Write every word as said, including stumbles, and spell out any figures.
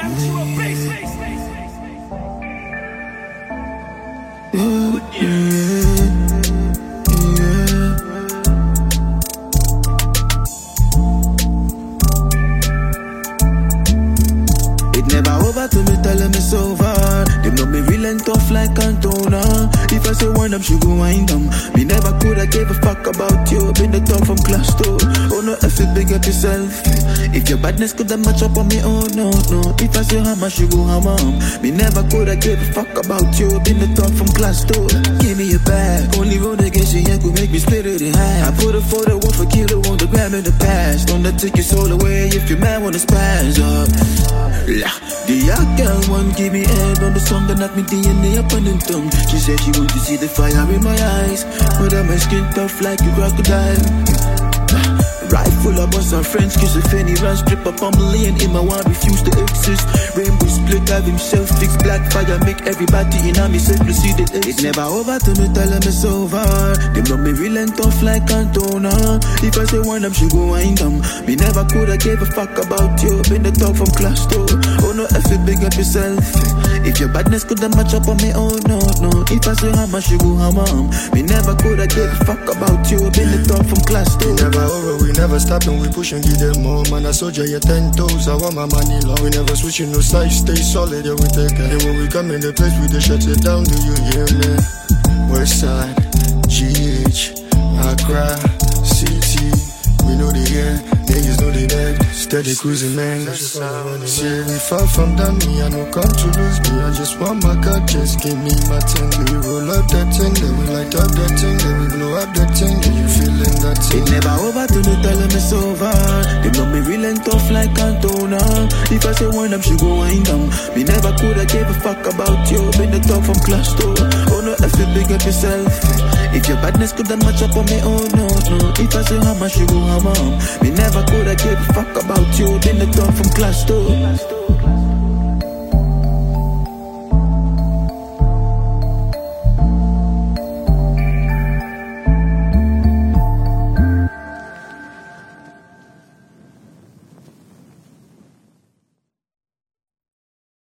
Them she go wind them. Me never could I give a fuck about you. Been the top from class two. Oh no, if you big up yourself. If your badness could have match up on me, oh no, no. If I say how much you go, how mom. Me never could I give a fuck about you. Been the top from class two. Give me your bag. Only road against you, yeah, could make me split it in half. I put a photo one for kilo on the gram in the past. Don't let take your soul away if your man wanna spaz up. The young girl one give me head on the song that knocked me D N A up on the tongue. She said she want to see the fire in my eyes, but my skin tough like a crocodile. Rifle up on some French kiss a Fanny run strip up on my lane. In my one refuse to exist. Rainbow split have himself fix black fire make everybody in a me self to see the exit. It's never over to me tell them it's over. They know me real and tough like Cantona. If I say one them she go wind them. Me never could I give a fuck about you. Been the top from class two. Oh no, if you big up yourself. If your badness could have match up on me, oh no, no. If I say how much you go, how mom. Me never could I give a fuck about you. Been the top from class two. We never over, we never stop and we push and give them more. Man, I soldier, you ten toes, I want my money long. We never switching no sides, stay solid, yeah, we take it. And when we come in the place, we just shut it down, do you hear me? West side, G H, Accra, C T, we know the air, niggas know the dead. Steady cruising, man. See, we far from done, me, I no come to lose me. I just want my God, just give me my ten. We roll up that thing, then we light up that thing, then we blow up that thing, then you feeling that thing. It never over to me, tell them it's over. They know me real and tough like Cantona. If I say one, them she go wind them. Me never could I give a fuck about you. Been the top from class two. Oh no, if you big up yourself. If your badness could have match up on me, oh no, no. If I say how much you go, how mom. Me never could I give a fuck about you. Been the top from class two.